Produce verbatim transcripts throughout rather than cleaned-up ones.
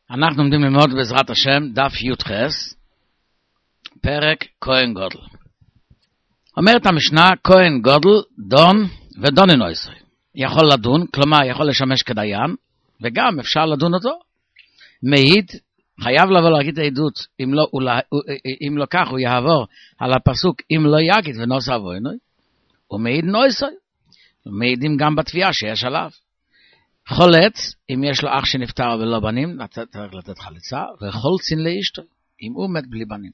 אנחנו עומדים ללמוד בעזרת השם דף י"ח, פרק כהן גודל. אומרת המשנה, כהן גודל, דון ודונן עושה. יכול לדון, כלומר יכול לשמש כדיין, וגם אפשר לדון אותו. מעיד, חייב לבוא להגיד העדות, אם לא, אם לא כך הוא יעבור על הפסוק, אם לא יגיד ונוסע אבוינוי, הוא מעיד נויסוי. מעידים גם בתביעה שיש עליו. חולץ, אם יש לו אח שנפטר ולא בנים, צריך לתת חליצה, וחולצין לאשתו, אם הוא מת בלי בנים.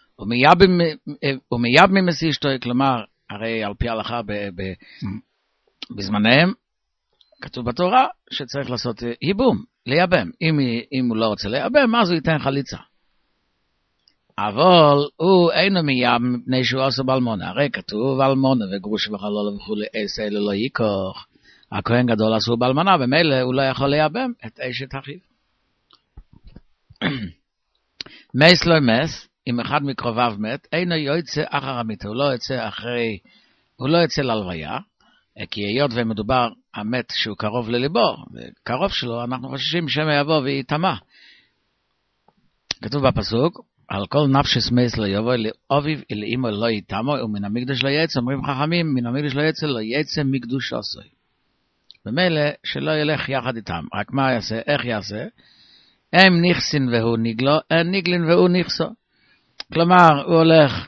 ומייב ממסי אשתו, כלומר, הרי על פי ההלכה בזמניהם, כתוב בתורה שצריך לעשות ייבום, לייבם. אם, אם הוא לא רוצה לייבם, אז הוא ייתן חליצה. אבל הוא אינו מייב מפני שהוא עושה באלמונה. הרי כתוב אלמונה וגרוש וחלול וכו' עשה אלו לא ייקוח. הכהן גדול עשו באלמנה, במילא הוא לא יכול לייבם את אשת אחיו. מס לא מס, אם אחד מקרוביו מת, אינו יוצא אחר המיתה, הוא לא יוצא אחרי, הוא לא יוצא להלוויה, כי היות ומדובר המת שהוא קרוב לליבו, וקרוב שלו, אנחנו חוששים שמא יבוא ויתמה. כתוב בפסוק, על כל נפשס מס לא יבוא לאביו ולאמו לא יתמו, ומן המקדש לא יצא, אומרים חכמים, מן המקדש לא יצא, לא יצא מקדוש עשוי. במילא שלא ילך יחד איתם, רק מה יעשה, איך יעשה? הם נכסין והוא נגלו, אין נגלין והוא נכסו. כלומר, הוא הולך,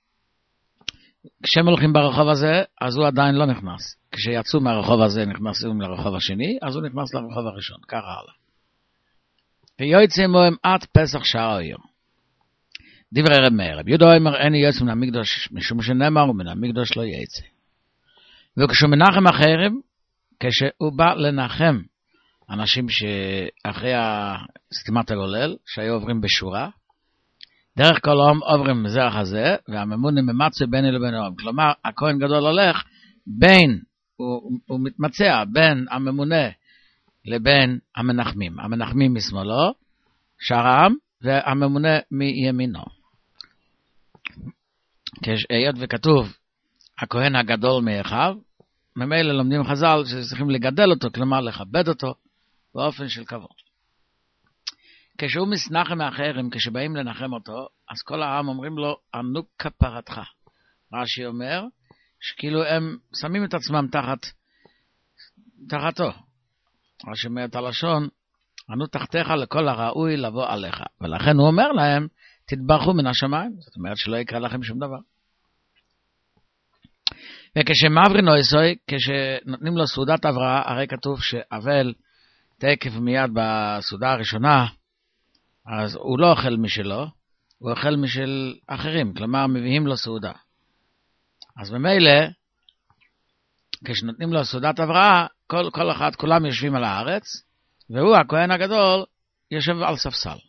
כשהם הולכים ברחוב הזה, אז הוא עדיין לא נכנס. כשיצאו מהרחוב הזה, נכנסים לרחוב השני, אז הוא נכנס לרחוב הראשון, ככה הלאה. ויועצים מהם עד פסח שער היום. דברי רב מאיר, רב יהודה אומר, אין יועץ מן המקדוש, משום שנאמר, ומן המקדוש לא יעצה. וכשהוא מנחם אחרים, כשהוא בא לנחם אנשים שאחרי סתימת הגולל, שהיו עוברים בשורה, דרך כל העם עוברים מזרח הזה, והממונה ממצא ביני לבין העם. כלומר, הכהן גדול הולך בין, הוא, הוא מתמצע בין הממונה לבין המנחמים. המנחמים משמאלו, שאר העם, והממונה מימינו. כשהיות וכתוב, הכהן הגדול מאחיו, ממילא לומדים חז"ל שצריכים לגדל אותו, כלומר לכבד אותו באופן של כבוד. כשהוא מסנחם מאחרים, כשבאים לנחם אותו, אז כל העם אומרים לו, ענו כפרתך. רש"י אומר, שכאילו הם שמים את עצמם תחת, תחתו. רש"י אומר את הלשון, ענו תחתיך לכל הראוי לבוא עליך. ולכן הוא אומר להם, תתברכו מן השמיים. זאת אומרת שלא יקרה לכם שום דבר. וכשמעברינו עשוי, כשנותנים לו סעודת הבראה, הרי כתוב שאבל תקף מיד בסעודה הראשונה, אז הוא לא אוכל משלו, הוא אוכל משל אחרים, כלומר מביאים לו סעודה. אז במילא, כשנותנים לו סעודת הבראה, כל, כל אחד, כולם יושבים על הארץ, והוא, הכהן הגדול, יושב על ספסל.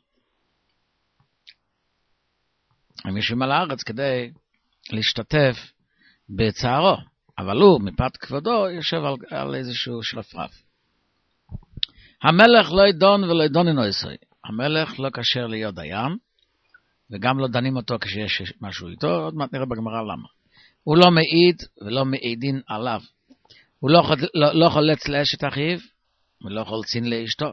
הם יושבים על הארץ כדי להשתתף בצערו, אבל הוא, מפאת כבודו, יושב על, על איזשהו שלפרף. המלך לא ידון ולא ידונן עושה. המלך לא כשר להיות דיין, וגם לא דנים אותו כשיש משהו איתו, עוד מעט נראה בגמרא למה. הוא לא מעיד ולא מעידין עליו. הוא לא, לא, לא חולץ לאשת אחיו, ולא חולצין לאשתו.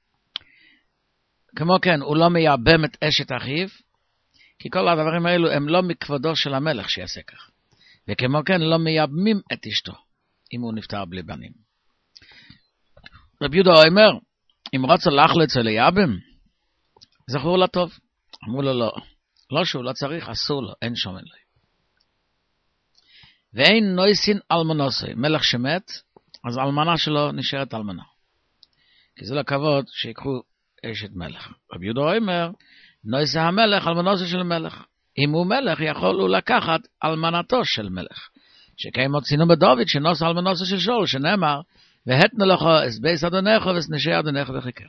כמו כן, הוא לא מייבם את אשת אחיו, כי כל הדברים האלו הם לא מכבודו של המלך שיעשה כך. וכמו כן לא מייבמים את אשתו, אם הוא נפטר בלי בנים. רב יהודה אומר, אם רצה לחלץ לייבם, זכור לטוב. אמרו לו לא, לא שהוא לא צריך, אסור לו, אין שומן לו. ואין נויסין אלמנוסי, מלך שמת, אז אלמנה שלו נשארת אלמנה. כי זה לכבוד שיקחו אשת מלך. רב יהודה אומר, נויסי המלך אלמנוסי של מלך. אם הוא מלך, יכול הוא לקחת אלמנתו של מלך. שכן מוצאינו בדוד שנוס אלמנתו של שאול, שנאמר, והתנו לך את בית אדונך ואת נשי אדונך וחיכך.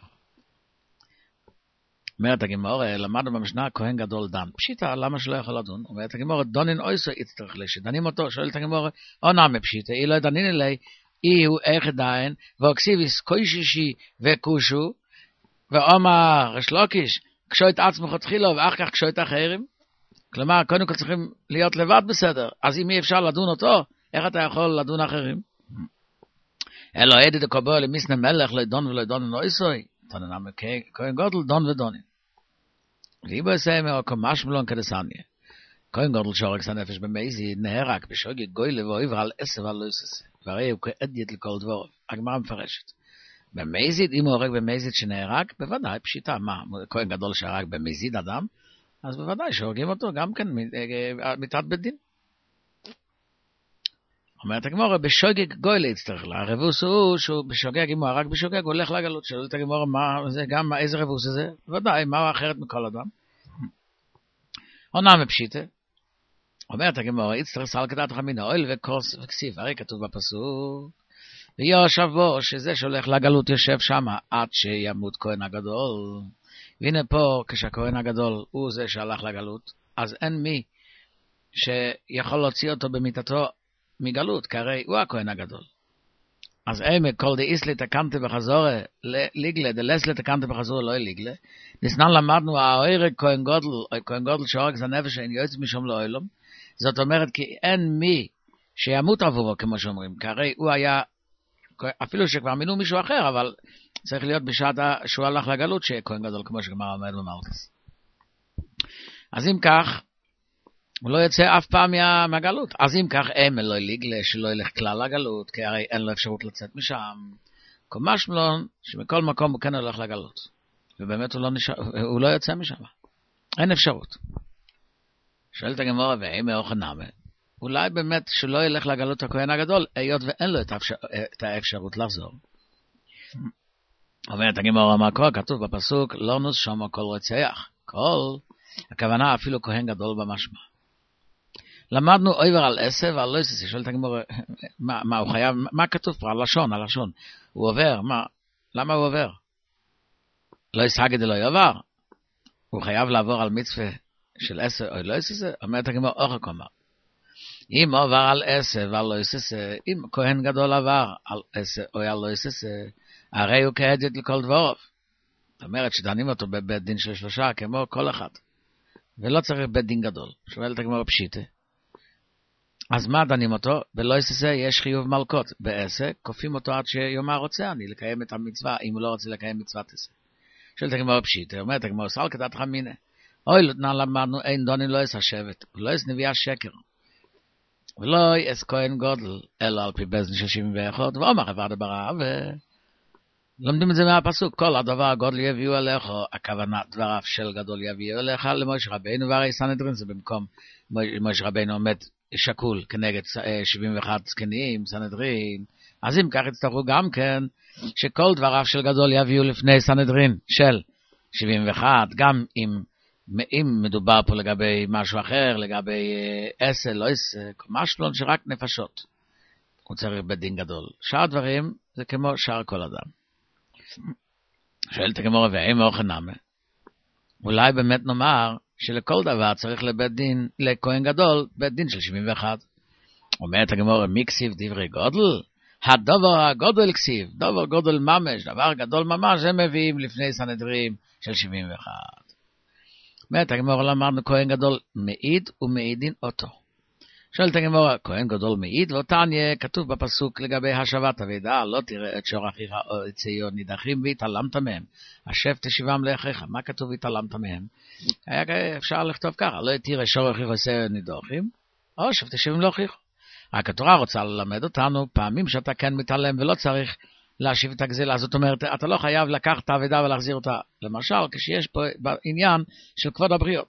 אומרת הגמרא, למדנו במשנה, כהן גדול דן. פשיטה, למה שלא יכול לדון? אומרת הגמרא, דונין אויסו יצטרך לי, שדנים אותו, שואלת הגמרא, או נעמי פשיטה, אי לא דנין אלי, אי הוא איך דיין, ואוקסיביס קוישישי וקושו, ואומר רשלוקיש, קשו את עצמך תחילו, ואח כך קשו את אחרים. כלומר, קודם כל צריכים להיות לבד בסדר. אז אם אי אפשר לדון אותו, איך אתה יכול לדון אחרים? אלו עדי דקובו למיסנה מלך, לא ידון ולא ידון נויסוי. תננם כהן גודל דון ודונים. ואיבו יסיים או משמלון כדסניה. כהן גודל שורק סנפש במזיד נהרק בשוגג גוילה ואויבר על עשב על לויסס. והרי הוא כעדיית לכל דבור. הגמרא מפרשת. במזיד, אם הוא הורג במזיד שנהרג, בוודאי פשיטה. מה, כהן גדול שהרג במזיד אדם? אז בוודאי שהורגים אותו גם כן מיתת בית דין. אומרת הגמרא, בשוגג גוילה יצטרך לה. הרבוס הוא שהוא בשוגג, אם הוא הרג בשוגג, הוא הולך לגלות. שואלת הגמרא, מה זה, גם איזה רבוס זה? בוודאי, מה הוא אחרת מכל אדם? עונה מפשיטה. אומרת הגמרא, יצטרך סל כדת חמין האויל וכוס וכסיף. הרי כתוב בפסוק, ויושב בו, שזה שהולך לגלות יושב שם, עד שימות כהן הגדול. והנה פה, כשהכהן הגדול הוא זה שהלך לגלות, אז אין מי שיכול להוציא אותו במיטתו מגלות, כי הרי הוא הכהן הגדול. אז אימה, כל די איסלי תקנתי בחזורה, ליגלה, דלסלי תקנתי בחזורה, לא ליגלה. נסנן למדנו, האוירג כהן גודל, כהן גודל שהורג זה נפש, אין יועץ משום לאוילום. זאת אומרת, כי אין מי שימות עבורו, כמו שאומרים, כי הרי הוא היה, אפילו שכבר מינו מישהו אחר, אבל צריך להיות בשעת שהוא הלך לגלות, שיהיה כהן גדול, כמו שגמר עומד במלכס. אז אם כך, הוא לא יוצא אף פעם מה, מהגלות. אז אם כך, אין לא ליגלה שלא ילך כלל לגלות, כי הרי אין לו אפשרות לצאת משם. כומש מלון, שמכל מקום הוא כן הולך לגלות. ובאמת הוא לא, נשאר, הוא לא יוצא משם. אין אפשרות. שואלת הגמרא, ואם מאוכן נאמה, אולי באמת שלא ילך לגלות הכהן הגדול, היות ואין לו את, האפשר, את האפשרות לחזור. אומרת הגמרא, מה קורה? כתוב בפסוק, לא נוס שמה כל רוצח. כל, הכוונה אפילו כהן גדול במשמע. למדנו עובר על עשב, על לא יססי, שואלת הגמרא, מה, מה הוא חייב, מה כתוב פה? הלשון, הלשון. הוא עובר, מה? למה הוא עובר? לא יסגד אלא יעבר. הוא חייב לעבור על מצווה של עשב, או לא יססי, אומרת הגמרא, אורך אומר. אם עובר על עשב, על לא יססי, אם כהן גדול עבר על עשב, או על לא יססי, הרי הוא כעדת לכל דבורוב. זאת אומרת שדנים אותו בבית דין של שלושה, כמו כל אחד. ולא צריך בית דין גדול. שואלת הגמרא פשיטה. אז מה דנים אותו? בלא יססה יש חיוב מלכות. בעסק, כופים אותו עד שיאמר רוצה אני לקיים את המצווה, אם הוא לא רוצה לקיים מצוות עסק. שואלת הגמרא פשיטה, אומרת הגמרא, סל כדת חמינה. אוי, נא למדנו, אין דונים לא יס השבט, לא יס נביאה שקר. ולא יס כהן גודל, אלא על פי בזן של שבעים ואחת, ואומר עבר דברה, ולומדים את זה מהפסוק, כל הדבר הגודל יביאו אליך, הכוונה דבריו של גדול יביאו אליך, למויש רבינו, והרי סנהדרין זה במקום, מויש רבינו עומד שקול כנגד שבעים ואחת זקנים, סנהדרין, אז אם כך יצטרכו גם כן, שכל דבריו של גדול יביאו לפני סנהדרין של שבעים ואחת, גם אם, אם מדובר פה לגבי משהו אחר, לגבי עשר, לא עשר, משהו שרק נפשות, הוא צריך בדין גדול. שאר דברים זה כמו שאר כל אדם. שואלת הגמרא, ואם אוכן נאמה, אולי באמת נאמר שלכל דבר צריך לבית דין, לכהן גדול, בית דין של שבעים ואחת. אומרת הגמרא, מי כסיב דברי גודל? הדבר הגודל כסיב, דבר גודל ממש, דבר גדול ממש, הם מביאים לפני סנהדרין של שבעים ואחת. אומרת הגמרא, למדנו כהן גדול מעיד ומעידין אותו. שואלת הגמרא, כהן גדול מעיד, ואותניה כתוב בפסוק לגבי השבת אבידה, לא תראה את שור אחיך או את ציון נידחים והתעלמת מהם, השב תשיבם לאחיך. מה כתוב והתעלמת מהם? היה אפשר לכתוב ככה, לא תראה שור אחיך או ציון נידחים, או שב תשיבם לאחיך. רק התורה רוצה ללמד אותנו פעמים שאתה כן מתעלם ולא צריך להשיב את הגזילה, זאת אומרת, אתה לא חייב לקחת את האבידה ולהחזיר אותה, למשל, כשיש פה בעניין של כבוד הבריות.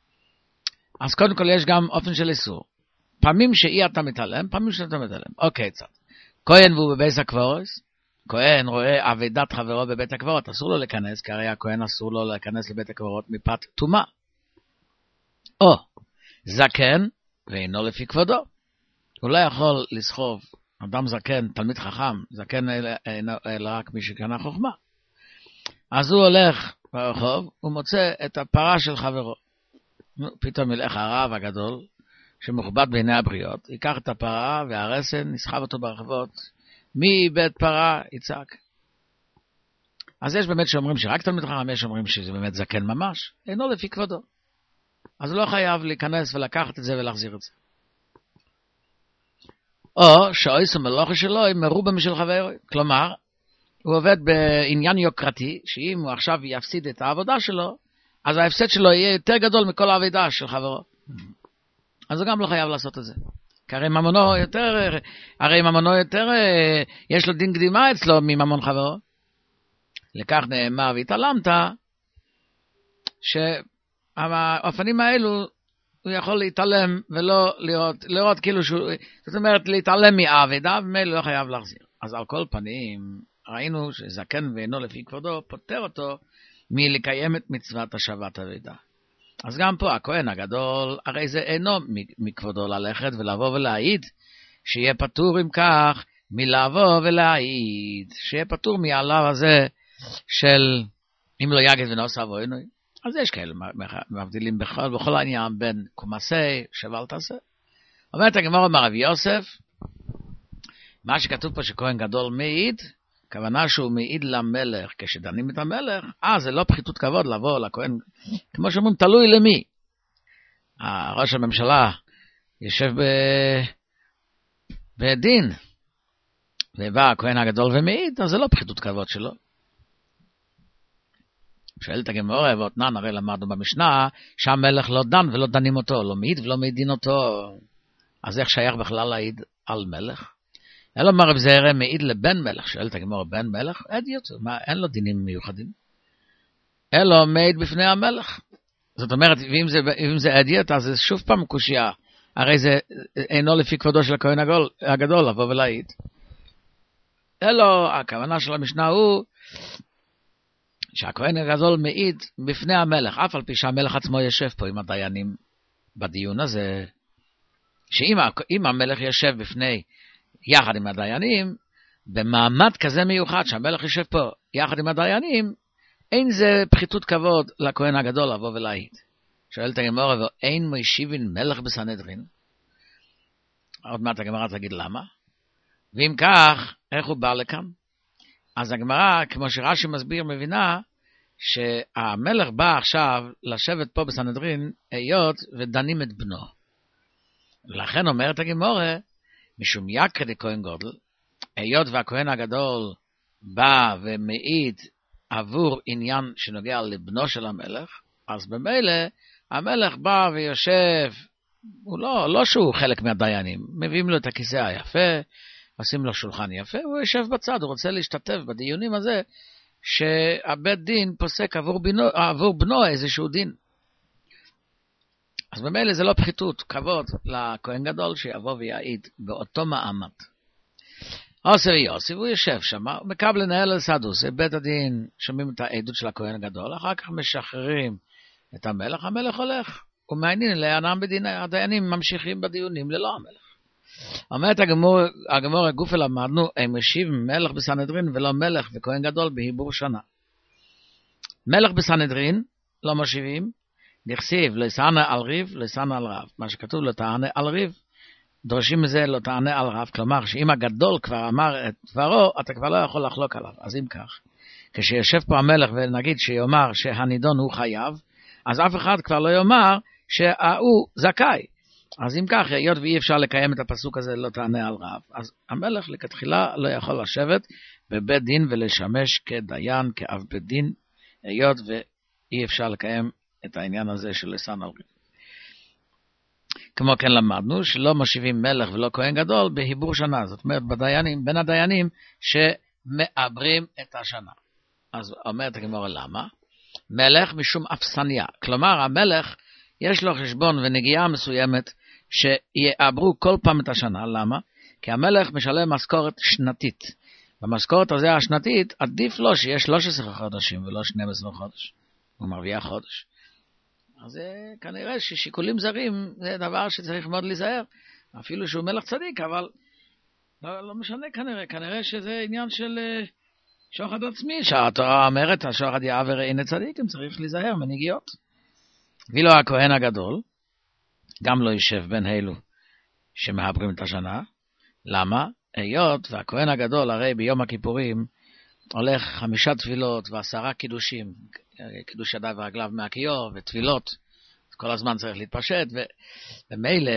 אז קודם כל יש גם אופן של איסור. פעמים שאי אתה מתעלם, פעמים שאתה מתעלם. אוקיי, צד. כהן והוא בבית הקברות, כהן רואה אבידת חברו בבית הקברות, אסור לו להיכנס, כי הרי הכהן אסור לו להיכנס לבית הקברות מפאת טומאה. או, זקן, ואינו לפי כבודו. הוא לא יכול לסחוב, אדם זקן, תלמיד חכם, זקן אלא רק מי שקנה חוכמה. אז הוא הולך ברחוב, הוא מוצא את הפרה של חברו. פתאום ילך הרב הגדול, שמכובד בעיני הבריות, ייקח את הפרה והרסן, נסחב אותו ברחבות, מבית פרה יצעק. אז יש באמת שאומרים שרק תלמיד חכם, יש שאומרים שזה באמת זקן ממש, אינו לפי כבודו. אז הוא לא חייב להיכנס ולקחת את זה ולהחזיר את זה. או שאויסו מלוכה שלו הם מרובה משל חברו. כלומר, הוא עובד בעניין יוקרתי, שאם הוא עכשיו יפסיד את העבודה שלו, אז ההפסד שלו יהיה יותר גדול מכל העבודה של חברו. אז הוא גם לא חייב לעשות את זה. כי הרי ממונו יותר, הרי ממונו יותר, יש לו דין קדימה אצלו מממון חברו. לכך נאמר, והתעלמת, שהאופנים האלו, הוא יכול להתעלם ולא לראות, לראות כאילו שהוא, זאת אומרת, להתעלם מהעבודה, ומילא לא חייב להחזיר. אז על כל פנים, ראינו שזקן ואינו לפי כבודו, פותר אותו מלקיים את מצוות השבת עבודה. אז גם פה, הכהן הגדול, הרי זה אינו מכבודו ללכת ולבוא ולהעיד, שיהיה פטור עם כך מלבוא ולהעיד, שיהיה פטור מעליו הזה של אם לא יגד ונעשה ואינוי. אז יש כאלה מבדילים בכל, בכל העניין בין קומסי שבל תעשה. אומרת הגמרא מרב יוסף, מה שכתוב פה שכהן גדול מעיד, כוונה שהוא מעיד למלך, כשדנים את המלך, אה, זה לא פחיתות כבוד לבוא לכהן, כמו שאומרים, תלוי למי. ראש הממשלה יושב ב... בדין, ובא הכהן הגדול ומעיד, אז זה לא פחיתות כבוד שלו. שואלת הגמרא, ואותנן, הרי למדנו במשנה, שהמלך לא דן ולא דנים אותו, לא מעיד ולא מעידין אותו. אז איך שייך בכלל להעיד על מלך? אלא מרב זעירא מעיד לבן מלך, שואלת הגמרא, בן מלך? אדיוט, מה, אין לו דינים מיוחדים. אלא מעיד בפני המלך. זאת אומרת, ואם זה, אם זה אדיוט, אז זה שוב פעם קושיה. הרי זה אינו לפי כבודו של הכהן הגדול, הגדול לבוא ולהעיד. אלא, הכוונה של המשנה הוא, שהכהן הגדול מעיד בפני המלך, אף על פי שהמלך עצמו יושב פה עם הדיינים בדיון הזה, שאם המלך יושב בפני, יחד עם הדיינים, במעמד כזה מיוחד שהמלך יושב פה יחד עם הדיינים, אין זה פחיתות כבוד לכהן הגדול לבוא ולהעיד. שואלת הגמרא, ואין מושיבין מלך בסנהדרין? עוד מעט הגמרא תגיד למה. ואם כך, איך הוא בא לכאן? אז הגמרא, כמו שרש"י מסביר, מבינה שהמלך בא עכשיו לשבת פה בסנהדרין, היות ודנים את בנו. לכן אומרת הגמרא, משום יקרא דכהן גודל, היות והכהן הגדול בא ומעיד עבור עניין שנוגע לבנו של המלך, אז במילא המלך בא ויושב, הוא לא, לא שהוא חלק מהדיינים, מביאים לו את הכיסא היפה, עושים לו שולחן יפה, הוא יושב בצד, הוא רוצה להשתתף בדיונים הזה, שהבית דין פוסק עבור בנו, עבור בנו איזשהו דין. אז במילא זה לא פחיתות, כבוד לכהן גדול שיבוא ויעיד באותו מעמד. עושה ויוסף, הוא יושב שם, הוא מקבל לנהל על סדוס, בית הדין שומעים את העדות של הכהן הגדול, אחר כך משחררים את המלך, המלך הולך, הוא מעניין לענם בדין, הדיינים ממשיכים בדיונים ללא המלך. אומרת הגמור, הגמור הגופה למדנו, הם משיב מלך בסנהדרין ולא מלך וכהן גדול בהיבור שנה. מלך בסנהדרין לא משיבים, נכסיב לא יסענה על ריב, לא יסענה על רב. מה שכתוב לא תענה על ריב, דורשים מזה לא תענה על רב, כלומר שאם הגדול כבר אמר את דברו, אתה כבר לא יכול לחלוק עליו. אז אם כך, כשיושב פה המלך ונגיד שיאמר שהנידון הוא חייב, אז אף אחד כבר לא יאמר שהוא זכאי. אז אם כך, היות ואי אפשר לקיים את הפסוק הזה, לא תענה על רב, אז המלך לכתחילה לא יכול לשבת בבית דין ולשמש כדיין, כאב בית דין, היות ואי אפשר לקיים את העניין הזה של לסן על ריב. כמו כן למדנו שלא משיבים מלך ולא כהן גדול בהיבור שנה, זאת אומרת בדיינים, בין הדיינים שמעברים את השנה. אז אומרת הגמרא למה? מלך משום אפסניה, כלומר המלך יש לו חשבון ונגיעה מסוימת שיעברו כל פעם את השנה. למה? כי המלך משלם משכורת שנתית. במשכורת הזה השנתית עדיף לו שיש שלושה עשר חודשים ולא שנים עשר חודש. הוא מרוויח חודש. אז כנראה ששיקולים זרים זה דבר שצריך מאוד להיזהר. אפילו שהוא מלך צדיק, אבל לא, לא משנה כנראה. כנראה שזה עניין של שוחד עצמי. שהתורה אומרת, השוחד יעבר אין צדיק, אם צריך להיזהר מנגיעות. ואילו הכהן הגדול, גם לא יישב בין אלו שמעברים את השנה. למה? היות והכהן הגדול הרי ביום הכיפורים הולך חמישה תפילות ועשרה קידושים, קידוש ידיו ורגליו מהכיור ותפילות, כל הזמן צריך להתפשט, ומילא,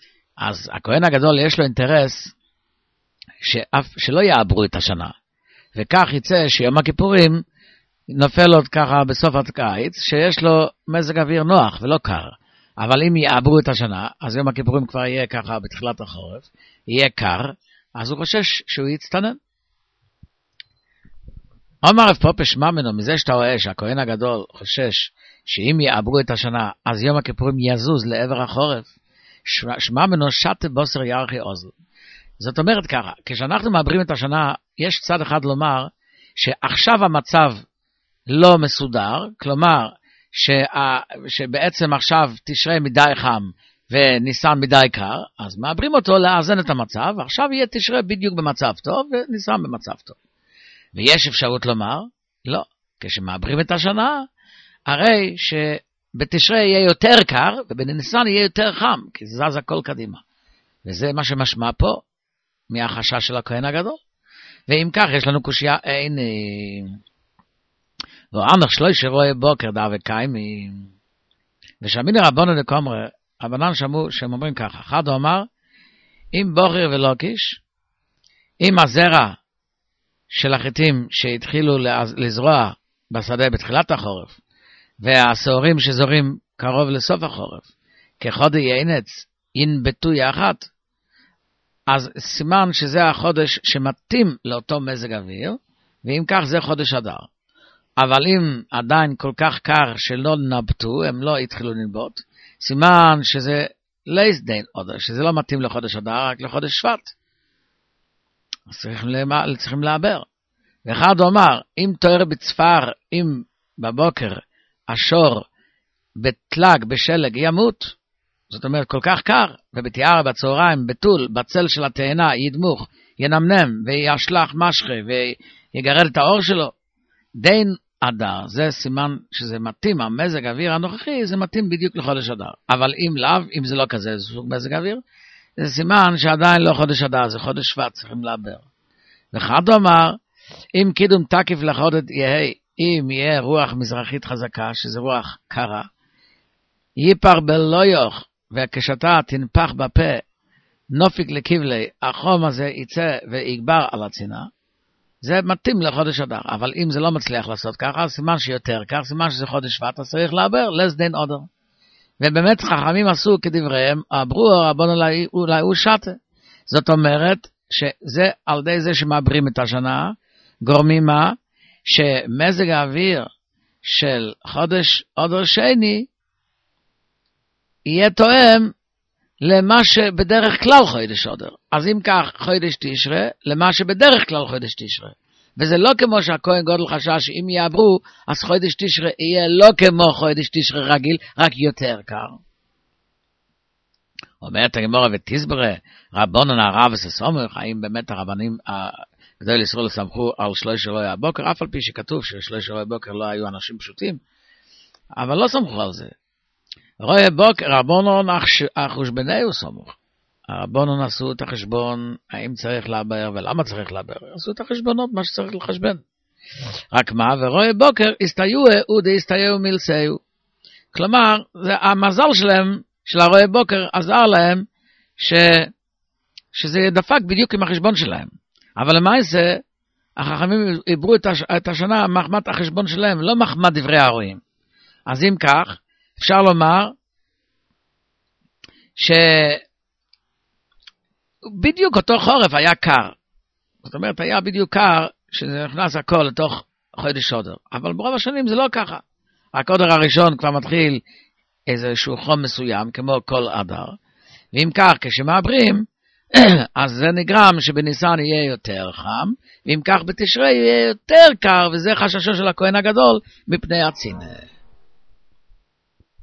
אז הכהן הגדול יש לו אינטרס שאף, שלא יעברו את השנה, וכך יצא שיום הכיפורים נופל עוד ככה בסוף הקיץ, שיש לו מזג אוויר נוח ולא קר. אבל אם יעברו את השנה, אז יום הכיפורים כבר יהיה ככה בתחילת החורף, יהיה קר, אז הוא חושש שהוא יצטנן. אומר רב פופא שמע ממנו, מזה שאתה רואה שהכהן הגדול חושש שאם יעברו את השנה, אז יום הכיפורים יזוז לעבר החורף, שמע ממנו שתה בוסר ירחי אוזל. זאת אומרת ככה, כשאנחנו מעברים את השנה, יש צד אחד לומר שעכשיו המצב לא מסודר, כלומר שה, שבעצם עכשיו תשרי מדי חם וניסן מדי קר, אז מעברים אותו לאזן את המצב, עכשיו יהיה תשרי בדיוק במצב טוב וניסן במצב טוב. ויש אפשרות לומר, לא, כשמעברים את השנה, הרי שבתשרי יהיה יותר קר ובניסן יהיה יותר חם, כי זז הכל קדימה. וזה מה שמשמע פה מהחשש של הכהן הגדול. ואם כך יש לנו קושיה, אין... ואנך שלוש רואה בוקר דא וקיימי. ושמיני רבנו דקומרה, הבנן שמעו שהם אומרים ככה, אחד הוא אמר, אם בוחר ולא קיש, אם הזרע של החיטים שהתחילו לזרוע בשדה בתחילת החורף, והשעורים שזורים קרוב לסוף החורף, כחודי ינץ ינבטו יחד, אז סימן שזה החודש שמתאים לאותו מזג אוויר, ואם כך זה חודש אדר. אבל אם עדיין כל כך קר שלא נבטו, הם לא התחילו לנבוט, סימן שזה לייסדיין אודר, שזה לא מתאים לחודש אדר, רק לחודש שבט. אז צריכים, למה, צריכים לעבר. ואחד אומר, אם תואר בצפר, אם בבוקר השור בתלג, בשלג, ימות, זאת אומרת כל כך קר, ובתיאר בצהריים, בטול, בצל של התאנה, ידמוך, ינמנם, וישלח משכה, ויגרד את האור שלו, דין אדר, זה סימן שזה מתאים, המזג האוויר הנוכחי, זה מתאים בדיוק לחודש אדר. אבל אם לאו, אם זה לא כזה, זה סוג מזג האוויר, זה סימן שעדיין לא חודש אדר, זה חודש שבט, צריכים לעבר. ואחד אומר, אם קידום תקיף לחודש יהיה, אם יהיה רוח מזרחית חזקה, שזה רוח קרה, ייפר בלא יוך, וכשאתה תנפח בפה, נופיק לקיבלי, החום הזה יצא ויגבר על הצינה, זה מתאים לחודש אדר. אבל אם זה לא מצליח לעשות ככה, סימן שיותר כך, סימן שזה חודש שבט, אז צריך לעבר, לסדין אודר. ובאמת חכמים עשו כדבריהם, עברו רבון אולי, אולי הוא שתה. זאת אומרת, שזה על די זה שמעברים את השנה, גורמים מה? שמזג האוויר של חודש אודר שני, יהיה תואם למה שבדרך כלל חודש אודר. אז אם כך חודש תשרה, למה שבדרך כלל חודש תשרה. וזה לא כמו שהכהן גודל חשש שאם יעברו, אז חודש תשרה יהיה לא כמו חודש תשרה רגיל, רק יותר קר. אומרת הגמרא ותסברה, רבונן הרב וססומך, האם באמת הרבנים גדול ישראל סמכו על שלוש רואי הבוקר, אף על פי שכתוב ששלוש רואי בוקר לא היו אנשים פשוטים, אבל לא סמכו על זה. רואי בוקר, רבונן החושבנהו סמוך. הרבונן עשו את החשבון, האם צריך לעבר ולמה צריך לעבר. עשו את החשבונות, מה שצריך לחשבן. רק מה, ורואי בוקר הסתייעו ודי הסתייעו מלסייעו. כלומר, זה המזל שלהם, של הרואי בוקר, עזר להם ש... שזה דפק בדיוק עם החשבון שלהם. אבל למעשה, החכמים עברו את, הש... את השנה מחמת החשבון שלהם, לא מחמת דברי הרועים. אז אם כך, אפשר לומר שבדיוק אותו חורף היה קר. זאת אומרת, היה בדיוק קר שזה נכנס הכל לתוך חודש אודר. אבל ברוב השנים זה לא ככה. רק אודר הראשון כבר מתחיל איזשהו חום מסוים, כמו כל אדר. ואם כך, כשמעברים, אז זה נגרם שבניסן יהיה יותר חם, ואם כך בתשרי יהיה יותר קר, וזה חששו של הכהן הגדול מפני הצינא.